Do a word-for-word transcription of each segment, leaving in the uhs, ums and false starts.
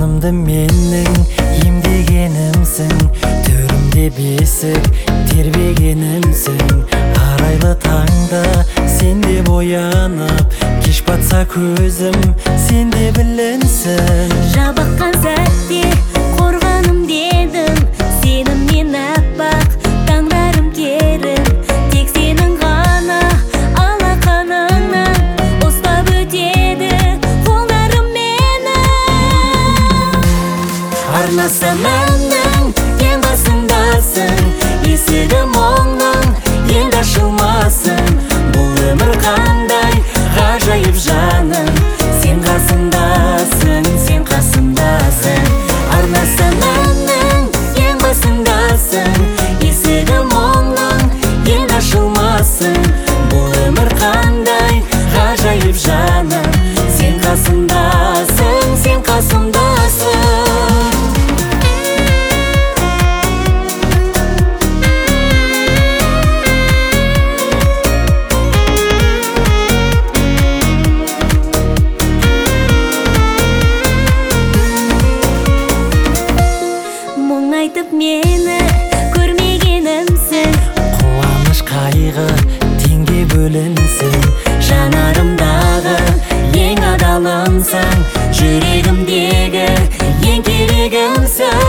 жанымды менің емдегенімсің, төрімде бесік тербегенімсің. Арайлы таңда сенде боянып, кеш батса көзім сенде білінсін. Жабыққан сәтте қорғаным дедің, сенімнен аппақ таңдарым керім. Тек сенің ғана алақаныңнан ұстап өтеді қолдарым мені. Арнасам әннің ең басындасың, есігім оңның енді ашылмасын. Бұл өмір қандай ғажайып жаным, сен қасымдасың, сен қасымдасың. Арнасам әннің ең басындасың, есігім оңның енді ашылмасын. Бұл өмір қандай ғажайып жаным, сен қасымдасың, сен қасымдасың. Айтып мені көрмегенімсің, қуаныш қайғы теңге бөлінсін. жанарымдағы ең адалымсың, жүрегімдегі ең керегімсің.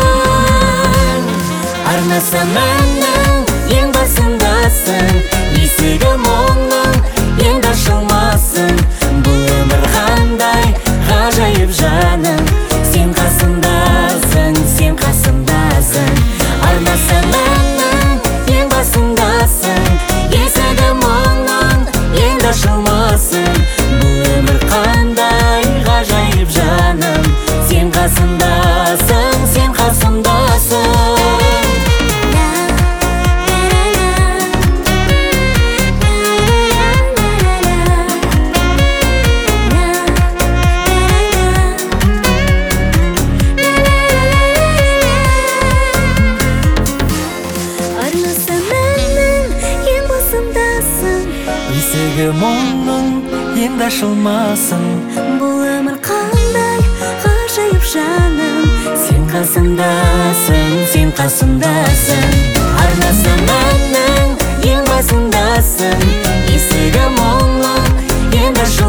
Арнасам әннің ең басындасың, есігім оңның енді ашылмасын. Бұл өмір қандай ғажайып жаным, сен қасымдасың, сен қасымдасың. Арнасам әннің ең басындасың, есігім оңның енді ашылмасын. Бұл өмір қандай ғажайып жаным, сен қасымдасың, сен қасымдасың. Есігім оңның енді ашылмасын. Бұл өмір қандай ғажайып жаным, Сен қасымдасың, сен қасымдасың. Арнасам әннің ең басындасың, есігім оңның енді ашылмасын.